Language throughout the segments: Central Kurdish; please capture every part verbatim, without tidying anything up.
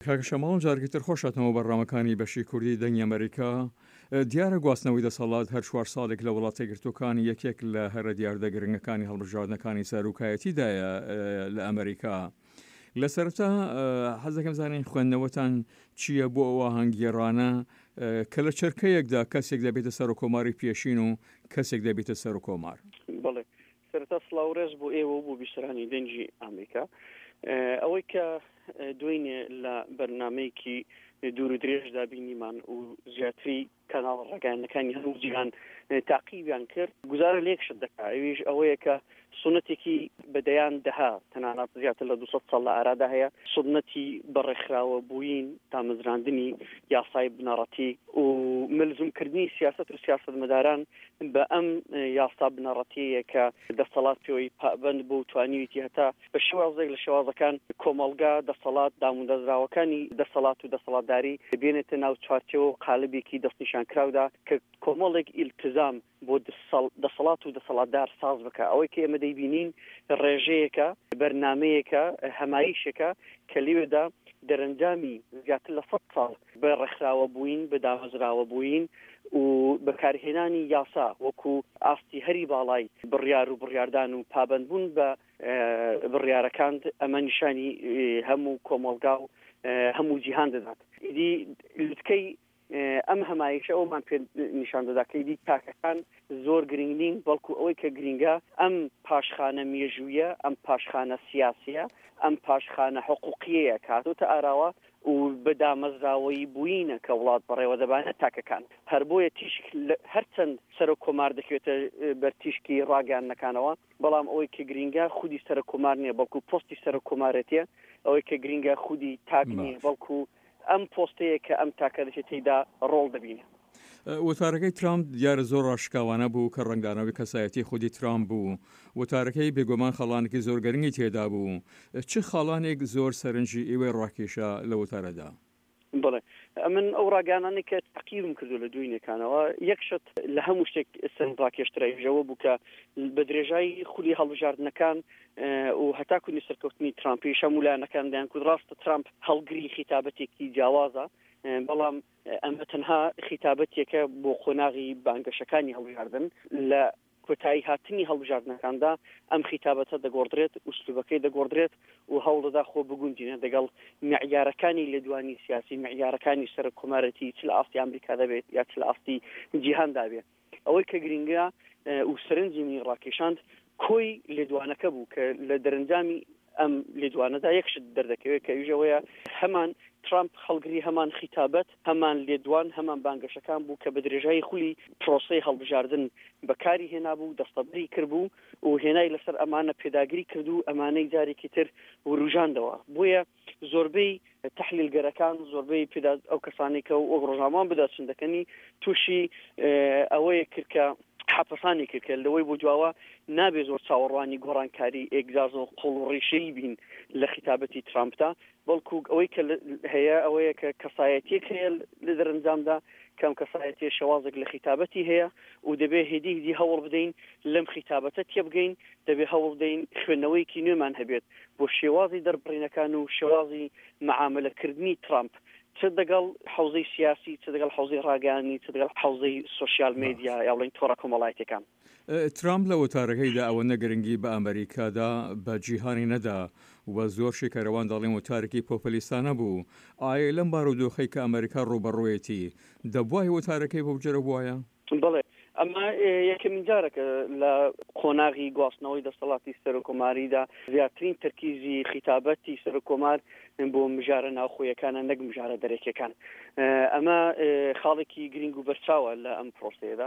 کاکە شەماڵ جارگیتر خۆشاتەوە بەڕامەکانی بەشی کوردی دەنگی ئەمریکا دیارە گواستنەوەی دەسەڵات هەر چوار ساڵێک لە وڵاتە گرتوەکانی یەکێک لە هەرە دیاردە گرنگەکانی هەڵبژاردنەکانی سەرۆکایەتیدایە لە ئەمریکا. لە سەرەتا حەز دەکەم زانین خوێندنەوەتان چییە بۆ ئەوە هەنگگێڕانە کە لە چرکەیەکدا کەسێک دەبێتە سەر و کۆماری پێشین و کەسێک دەبێتە سەر و کۆمار. بڵێ سەرەتا سڵاوڕێز بۆ ئێوە و بۆ بیسترانی دەنگی ئەمریکا. ئەوەی کە دوێنێ لە بەرنامەیەکی دوور و درێژدا بینیمان و زیاتری کەناڵ ڕێگەیانەکانی هەموو جیهان تاقیبیان کرد گوزارە لێکشت دەکا ئەویش ئەوەیە کە سنەتێکی بەدەیان دەها تەنانەت زیاتر لە دووسەد ساڵ لە ئارادا هەیە سنەتی بەڕێکخراوە بووین دامەزراندنی یاسای بنەڕەتی و ملزومکردنی سیاست و سیاستمەداران بە ئەم یاسا بنەڕەتیەیە کە دەسەڵات پێوەی پابەند بۆ توانیویەتی هەتا بە شێوازێک لە شێوازەکان کۆمەڵگا دەسەڵات دامودەزراوەکانی دەسەڵات و دەسەڵاتداری بێنێتە ناو چوارچەوە و قالبێکی دەستنیشانکراودا کە کۆمەڵێک ئیلتزام بۆ دەسەڵات و دەسەڵاتدار ساز بکە. ئەوەی کە ئێمە دەیبینین ڕێژەیەکە بەرنامەیەکە هەمایشەکە کە لێوێدا دەرەنجامی زیاتر لە سەد ساڵ بە ڕێکخراوە بووین بە دامەزراوە بووین و بەکارهێنانی یاسا وەکو ئاستی هەری باڵای بڕیار و بڕیاردان و پابەندبوون بە بڕیارەکان ئەمە نیشانی هەموو کۆمەڵگا و هەموو جیهان دەدات. ئیدی لوتکەی ئەم هەمایشە ئەومان پێ نیشان دەدا کە ئیدی تاکەکان زۆر گرنگ نین بەڵکو ئەوەی کە گرنگە ئەم پاشخانە مێژوویە ئەم پاشخانە سیاسیە ئەم پاشخانە حقوقیەیە کاتۆتە ئاراوە و بەدامەزراوەی بووینە کە وڵات بەڕێوە دەبانە تاکەکان هەر بۆیە تیشک هەرچەند سەر و کۆمار دەکەوێتە بەرتیشکی ڕاگەاندنەکانەوە بەڵام ئەوەی کە گرنگە خودی سەر و کۆمار نییە بەڵکو پۆستی سەر و کۆمارەتیە ئەوەی کە گرنگە خودی تاک نییە بەڵکو ئەم پۆستەیە کە ئەم تاکە دەچێت تێیدا ڕۆڵ دەبینە. وتارەکەی ترامپ دیارە زۆر ڕاشکاوانە بوو کە ڕنگدانەوەی کەسایەتی خودی ترامپ بوو. وتارەکەی بێگومان خەڵانێکی زۆر گەرنگی تێدا بوو. چ خاڵانێک زۆر سەرنجی ئێوەی ڕاکێشە لە وتارەدا؟ بڵێ من ئەو ڕاگەانانێک کە تاقیبم کردو لە دوینەکانەوە یەکشت لە هەموو شتێک سەرنج ڕاکێشترایژەوە بوو کە بە درێژایی خولی هەڵبژاردنەکان و هەتاکوونی سەرکەوتنی ترامپی شەمولانەکان دەیان کورد ڕاستە ترامپ هەڵگری خیتابەتێکی جیاوازە بەڵام ئەمە تەنها خیتابەتێکە بۆ خۆناغی بانگەشەکانی هەڵبژاردن لە کۆتایی هاتنی هەڵبژاردنەکاندا ئەم خیتابەتە دەگۆڕدرێت ئوسلوبەکەی دەگۆڕدرێت و هەوڵدەدا خۆ بگوندینە دەگەڵ معیارەکانی لێدوانی سیاسی معیارەکانی سەر کۆمارەتی چ لە ئاستی ئەمریکا دەبێت یا چ لە ئاستی جیهاندا بێت. ئەوەی کە گرنگە و سەرنجی منی ڕاکێشاند کۆی لێدوانەکە بوو کە لە دەرەنجامی ئەم لێدوانەدا یەکشت دەردەکەوێت کە ویژەوەیە هەمان ترامپ خەڵگری هەمان خیتابەت هەمان لێدوان هەمان بانگەشەکان بوو کە بە درێژایی خولی پرۆسەی هەڵبژاردن بەکاری هێنا بوو دەستەبری کردبوو و هێنای لەسەر ئەمانە پێداگیری کردو ئەمانەی جارێکی تر وروژاندەوە. بۆیە زۆربەی تەحلیلگەرەکان زۆربەی پێدا ئەو کەسانی کە ئەو ڕۆژنامەوان بدەچندەکەنی تووشی ئەوەیە کرد کە حەپەسانی کرد کە لەوەی بۆ جواوە نابێ زۆر چاوەڕوانی گۆڕانکاری ئێگزاز و قوڵ و ڕیشەی بین لە خیتابەتی ترامپدا بەڵکو ئەوەی کە هەیە ئەوەیە کە کەسایەتیەک هەیە لە دەرەنجامدا کەم کەسایەتی شەوازێک لە خیتابەتی هەیە و دەبێ هێدی هێدی هەوڵ بدەین لەم خیتابەتە تێبگەین دەبێ هەوڵ بدەین خوێندنەوەیکی نوێمان هەبێت بۆ شێوازی دەربڕینەکان و شێوازی مەعاملەکردنی ترامپ چ دەگەڵ حوزەی سیاسی چ دەگەڵ حوزەی ڕاگەیانی چ دەگەڵ حوزەی سوشیال میدیا یا بڵین تۆڕە کۆمەڵایەتیەکان. ترامپ لە وتارەکەیدا ئەوە نەگرنگی بە ئەمریکادا بە جیهانی نەدا و زۆر شێکەرەوان دەڵێن وتارێکی پۆپلیستانە بوو. ئایا لەم بارودۆخەی کە ئەمریکا ڕوبەڕوویەتی دەبوایە وتارەکەی بۆ بجەرە بووایە؟ بڵێ ئەمە یەکەمین جارێکە لە قۆناغی گواستنەوەی دەسەڵاتی سەرۆکۆماریدا زیاترین تەرکیزی خیتابەتی سەرۆکۆمار بۆ مژارە ناوخۆیەکانە نەک مژارە دەرەکیەکان. ئەمە خاڵێکی گرنگ و بەرچاوە لە ئەم پرۆسەیەدا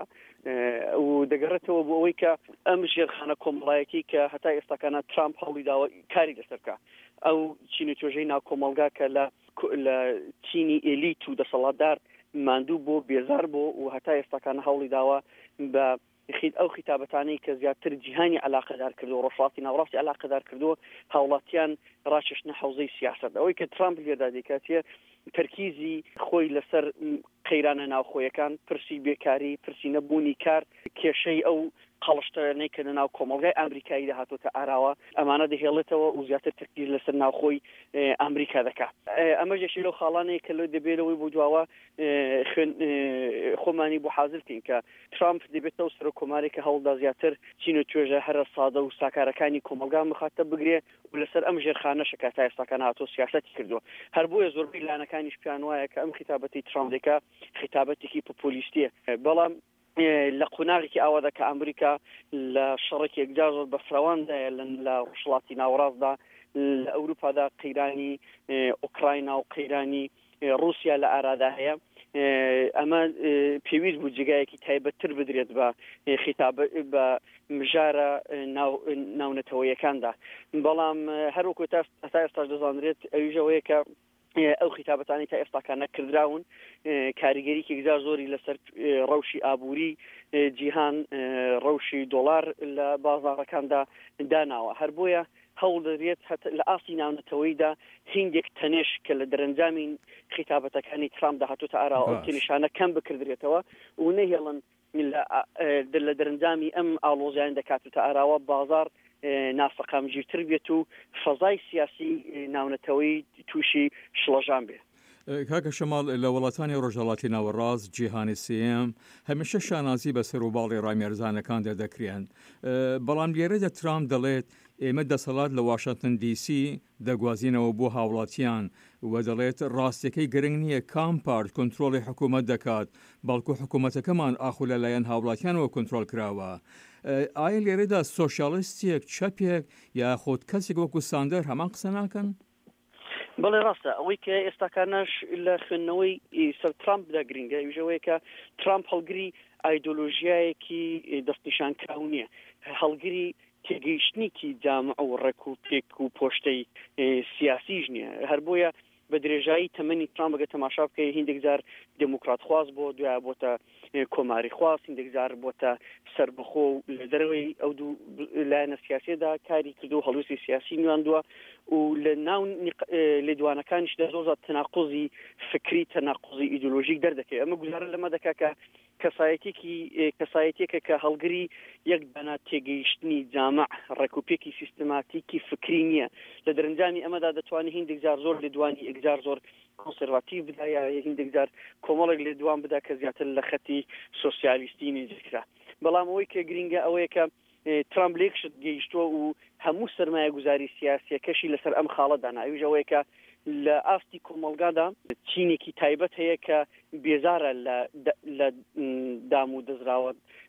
و دەگەڕێتەوە بۆ ئەوەی کە ئەم ژێرخانە کۆمەڵایەتی کە هەتا ئێستاکانە ترامپ هەوڵی داوە کاری لەسەرکە ئەو چینی تۆژەی ناو کۆمەڵگا کە لە چینی ئێلیت و دەسەڵاتدار ماندوو بۆ بێزار بۆ و هەتا ئێستاکانە هەوڵی داوە بە ئەو خیتابەتانەی کە زیاتر جیهانی علاقەدار کردو ڕۆژڵاتی ناوڕاستی علاقەدار کردو هاوڵاتیان ڕاکێشتنە حوزەی سیاست. ئەوەی کە ترامپ لێدا دەکاتە تەرکیزی خۆی لەسەر قەیرانە ناوخۆیەکان پرسی بێکاری پرسی نەبوونی کار کێشەی ئەو قەڵشتەرانەی کە لەناو کۆمەڵگای ئەمریکایی داهاتوتە ئاراوە ئەمانە دەهێڵێتەوە و زیاتر تەرکیز لەسەر ناوخۆی ئەمریکا دەکات. ئەمە جێشی لەو خاڵانەیە کە لەو دەبێتەوەی بۆ دواوە خۆمانی بۆ حاضر بکەین کە ترامپ دەبێتەوە سەرۆکۆمارێک کە هەوڵدا زیاتر چین و توێژە هەرە سادە و ساکارەکانی کۆمەلگا مخاتە بگرێ و لەسەر ئەم ژێرخانەشە کە تا ئێستاکان هاتۆ سیاسەتی کردووە. هەر بۆیە زۆربەی لانەکانیش پیان وایە کە ئەم خیتابەتی ترامپ دەکا خیتابەتێکی پۆپۆلیستیە، بەڵام لە قوناغێکی ئاوادە کە ئەمریکا لە شەڕێکی یەکجار زۆر بە فراواندایە لە ڕۆژهەڵاتی ناوەڕاستدا لە ئەوروپادا قەیرانی ئوکراینا و قەیرانی رووسیا لە ئارادا هەیە. ئەمە پێویست بوو جگایەکی تایبەتتر بدرێت بە خیتاب بە مژارە ناونەتەوەیەکاندا، بەڵام هەروەکو تا ئێستاش دەزانرێت ئەویژەوەیە کە ئەو خیتابەتانی تا ئێستاکان نەکردراون کاریگەریکی یەکجار زۆری لەسەر ڕەوشی ئابووری جیهان ڕەوشی دۆڵار لە بازاڕەکاندا داناوە. هەر بۆیە هەوڵ دەدرێت لە ئاستی ناونەتەوەیدا هینگێک تەنێش کە لە دەرەنجامی خیتابەتەکانی ترامپ داهاتوتە ئاراوە ئەو تێنیشانە کەم بکردرێتەوە و نەهێڵن لە دەرەنجامی ئەم ئاڵۆزیان دەکاتوتە ئاراوە بازار نافەقامگیرتر بێت و فەزای سیاسی ناونەتەوەی تووشی شڵەژان بێت. کاکە شەماڵ لە وڵاتانی ڕۆژهەڵاتی ناوەڕاست جیهانی سێم هەمیشە شانازی بە سەروباڵی ڕامێرزانەکان دەدەکرێن، بەڵام لێرەدا ترامپ دەڵێت ئێمە دەسەڵات لە واشنگتن دی سی دەگوازینەوە بۆ هاوڵاتیان و دەڵێت ڕاستیەکەی گرنگ نییە کام پارت کۆنتترۆلی حکوومەت دەکات، بەڵکو حکوومەتەکەمان ئاخو لەلایەن هاوڵاتیانەوە کۆنتترۆل کراوە. ئایا لێرەدا سۆشیالیستێک چەپێک یاخود کەسێک وەکو ساندەر هەمان قسە ناکەن؟ بەڵێ ڕاستە ئەوەی کە ئێستاکانەش لە خوێندنەوەی سەر ترامپدا گرنگە ویژەوەی کە ترامپ هەڵگری ئایدۆلۆژیایەکی دەستنیشانکراو نییە، هەڵگری تێگەیشتنێکی جامع و ڕێک و پێک و پۆشتەی سیاسیش نییە. هەر بۆیە بە درێژایی تەمەنی ترامپ بەگە تەماشا بکە هیندێک جار دموکرات خواست بۆ دوای بۆتە کۆماری خواست، هیندێک جار بۆتە سربەخۆ و لە دەرەوەی ئەو دوو لایەنە سیاسیەدا کاری کردو و هەڵوێستی سیاسی نواندووە و لە ناو لێدوانەکانیشدا زۆر تەناقوزی فکری تەناقوزی ئیدۆلۆژیک دەردەکەێت. ئەمە گوزارە لەمە دەکا کە کەسایەتێکی کەسایەتێکە کە هەڵگری یەک دانا تێگەیشتنی جامع ڕێکوپێکی سیستماتیکی فکری نییە. لە دەرەنجامی ئەمەدا دەتوانێت هیندێک جار زۆر لێدوانی ئەگزار زۆر کۆنسێرواتیڤ بدا یا هیندێک جار کۆمەڵێک لێدوان بدا کە زیاتر لە خەتی سۆسیالیستی نێجکرا. بەڵام ئەوەی کە گرنگە ئەوەیە کە ترامپ لێکشت گەیشتووە و هەموو سەرمایە گوزاری سیاسیەکەشی لەسەر ئەم خاڵەدانا. ئەویش ئەوەیە کە لە ئاستی کۆمەلگادا چینێکی تایبەت هەیە کە بێزارە لە دام و دەزراوە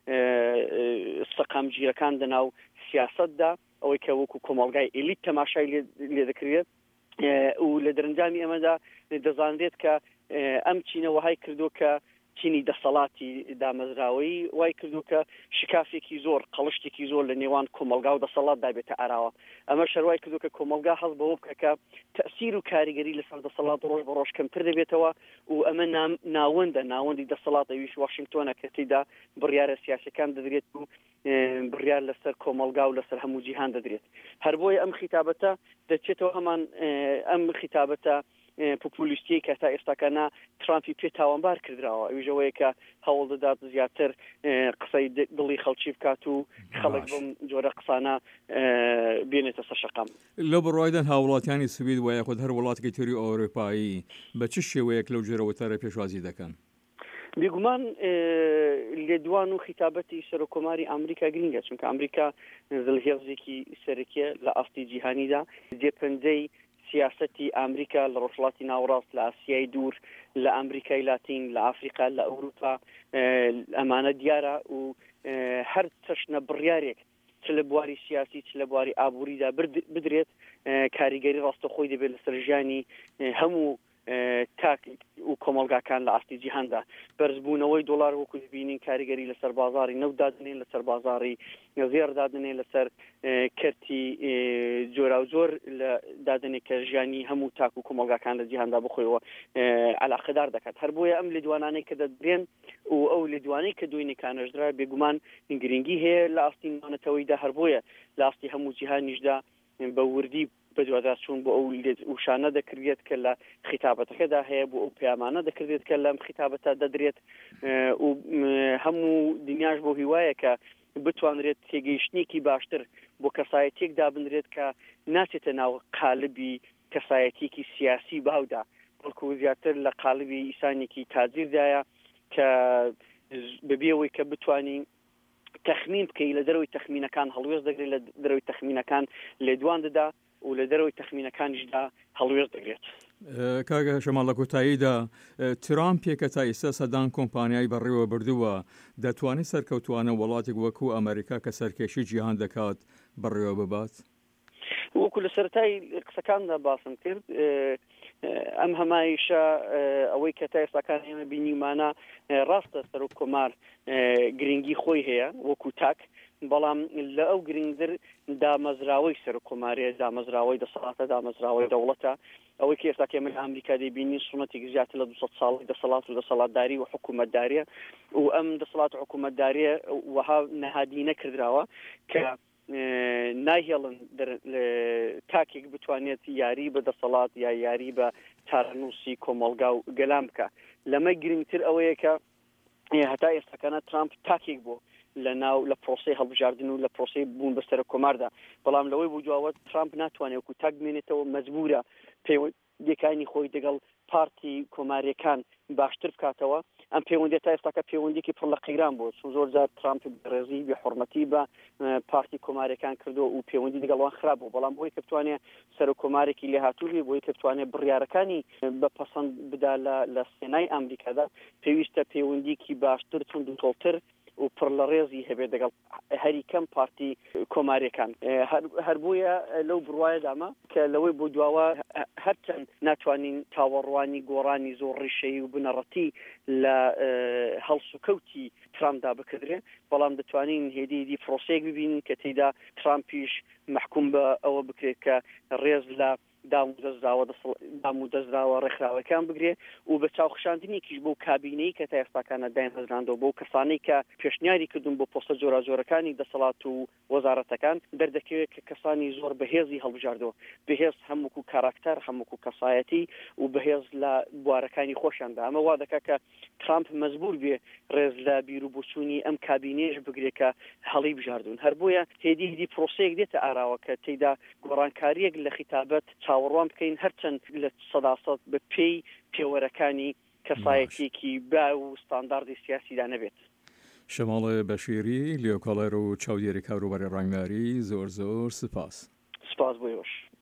سەقامگیرەکان دەناو سیاستدا، ئەوەی کە وەکو کۆمەلگای ئێلیت تەماشای لێ دەکرێت و لە دەرەنجامی ئەمەدا دەزانرێت کە ئەم چینە وهای کردو کە چینی دەسەڵاتی دامەزراوەی وای کردو کە شکافێکی زۆر قەڵشتێکی زۆر لە نێوان کۆمەلگا و دەسەڵات دابێتە ئاراوە. ئەمە شەروای کردو کە کۆمەلگا هەڵ بەوە بکە کە تەسیر و کاریگەری لەسەر دەسەڵات ڕۆژ بە ڕۆژ کەمتر دەبێتەوە و ئەمە ناوەندە ناوەندی دەسەڵات ئەویش واشنگتۆنە کە تێیدا بڕیارە سیاسەکان دەدرێت و بڕیار لەسەر کۆمەلگا و لەسەر هەموو جیهان دەدرێت. هەر بۆیە ئەم خیتابەتە دەچێتەوە هەمان ئەم خیتابەتە پۆپولیستی کە تا ئێستاکانە ترامپی پێ تاوانبار کردراوە، ئەویژەوەیە کە هەوڵ دەدات زیاتر قسەی دڵی خەڵکی بکات و خەڵک بم جۆرە قسانە بێنێتە سەر شەقام. لەو بڕوایدان هاوڵاتیانی سوید وایە خۆت هەر وڵاتێکی تری ئەوروپایی بە چ شێوەیەک لەو جۆرەوەتارە پێشوازی دەکەن؟ بێگومان لێدوان و خیتابەتی سەرۆکۆماری ئەمریکا گرنگە، چونکە ئەمریکا زڵهێڵزێکی سەرەکیە لە ئاستی جیهانیدا، جێپەنجەی سیاسەتی ئەمریکا لە ڕۆژهەڵاتی ناوەڕاست لە ئاسیای دوور، لە ئەمریکای لاتین، لە ئافریقا، لە ئەوروپا ئەمانە دیارە و هەر چەشنە بڕیارێک چ لە بواری سیاسی چ لە بواری ئابووریدا بدرێت کاریگەری ڕاستەخۆی دەبێت لەسەر ژیانی هەموو تاک و کۆمەلگاکان لە ئاستی جیهاندا. بەرزبوونەوەی دۆڵار وەکو دەبینین کاریگەری لەسەر بازاری نەوت دادنێن، لەسەر بازاری زێر دادنێن، لەسەر کەرتی جۆرا و جۆر لە دادنێک کە ژیانی هەموو تاک و کۆمەلگاکان لە جیهاندا بخۆیەوە علاقەدار دەکات. هەر بۆیە ئەم لێدوانانەی کە دەدرێن و ئەو لێدوانەی کە دوێنێکانەشدرا بێگومان گرنگی هەیە لە ئاستی ناونەتەوەیدا، هەر بۆیە لە ئاستی هەموو جیهانیشدا بە وردی بەدوادار چوون بۆ ئەو وشانە دەکردێت کە لە خیتابەتەکەدا هەیە، بۆ ئەو پەیامانە دەکردێت کە لەم خیتابەتە دەدرێت و هەموو دنیاش بۆ هیوایە کە بتوانرێت تێگەیشتنێکی باشتر بۆ کەسایەتێک دابنرێت کە ناچێتە ناو قالبی کەسایەتێکی سیاسی باودا بەڵکو زیاتر لە قالبی ئیسانێکی تاجیردایە کە بەبێەوەی کە بتوانین تەخمین بکەی لە دەرەوەی تەخمینەکان هەڵوێز دەگرێت لە دەرەوەی تەخمینەکان لێدوان دەدا و لە دەرەوەی تەخمینەکانیشدا هەڵوێز دەگرێت. کاگە شەماڵ لە کۆتاییدا ترامپێکە تا ئێستا سەدان کۆمپانیای بەڕێوە بردووە دەتوانێت سەرکەوتوانە وڵاتێک وەکو ئەمریکا کە سەرکێشی جیهان دەکات بەڕێوە ببات؟ وەکو لە سەرەتای قسەکاندا باسم کرد ئەم هەمایشە ئەوەی کە تا ئێستاکان ئێمە بینیمانە ڕاستە سەر و کۆمار گرنگی خۆی هەیە وەکو تاک، بەڵام لە ئەو گرنگتر دامەزراوەی سەر و کۆمارێ دامەزراوەی دەسەڵاتە دامەزراوەی دەوڵەتە ئەوەی کە ئێستا ئێمە لە ئەمریکا دەبینین سنەتێکی زیاتر لە دووسەد ساڵی دەسەڵات و دەسەڵاتداری و حکوومەتداریە و ئەم دەسەڵات و حکوومەتداریە وەها نەهادینە کردراوە کە ناهێڵن تاکێک بتوانێت یاری بە دەسەڵات یا یاری بە تارنووسی کۆمەڵگا و گەلام بکە. لەمە گرنگتر ئەوەیە کە هەتا ئێستاکانە ترامپ تاکێک بوو لە ناو لە پرۆسی هەڵبژاردن و لە پرۆسی بوون بەسەر کۆماردا، بەڵام لەوەی بوو جوواوە ترامپ ناتوانێت وەکو تاک بمێنێتەوە مەجبورە پەیوەندیەکانی خۆی دەگەڵ پارتی کۆماریەکان باشتر بکاتەوە. ئەم پەیوەندی تا ئێستاکە پەیوەندێکی پڕ لە قەیران بوو، چون زۆر جار ترامپ ڕێزی بە حورمەتی بە پارتی کۆماریەکان کردو و پەیوەندی لەگەڵوان خراپ بوو، بەڵام بۆی کە بتوانێت سەر و کۆمارێکی لێهاتووی بۆی کە بتوانێت بڕیارەکانی بەپەسەند بدا لە سێنای ئەمریکادا پێویستە پەیوەندیکی باشتر چون دوتۆڵتر و پڕ لە ڕێزی هەبێت دەگەڵ هەری کەم پارتی کۆماریەکان. هەر بوویە لەو بڕوایەدامە کە لەوەی بۆ دواوە هەرچەند ناتوانین تاوەڕوانی گۆڕانی زۆر ڕیشەی و بنەڕەتی لە هەڵس و کەوتی ترامپدا بکردرێن، بەڵام دەتوانین هێدیدی پرۆسەیەک ببینین کە تێیدا ترامپیش محکوم بە ئەوە بکرێت کە ڕێز لە دامودەزراوە ڕێکخراوەکان بگرێ و بە چاوخشاندنێکیش بۆ کابینەی کە تا ئێستاکانە داینهێنراندەوە بۆ کەسانەی کە پێشنیاری کردوون بۆ پۆستە جۆرا جۆرەکانی دەسەڵات و وەزارەتەکان دەردەکەوێت کە کەسانی زۆر بەهێزی هەڵبژاردەوە، بەهێز هەمووکو کاراکتەر هەمووکو کەسایەتی و بەهێز لە بوارەکانی خۆشیاندا. ئەمە وا دەکات کە ترامپ مەجبور بێ ڕێز لە بیرروبوچوونی ئەم کابینێش بگرێت کە هەڵی بژاردون. هەر بۆیە تێدیدی پرۆسەیەک دێتە ئاراوە کە تێیدا گۆڕانکاریەک لە خیتابەت چاوەڕوان بکەین هەرچەند لە سەداسەد بە پێی پێوەرەکانی کەسایەتێکی با و ستانداردی سیاسیدا نەبێت. شەماڵ بەشیری لێکۆڵەر و چاودێری کاروباری ڕنگداری زۆر زۆر سپاس. سپاس بۆ یۆش.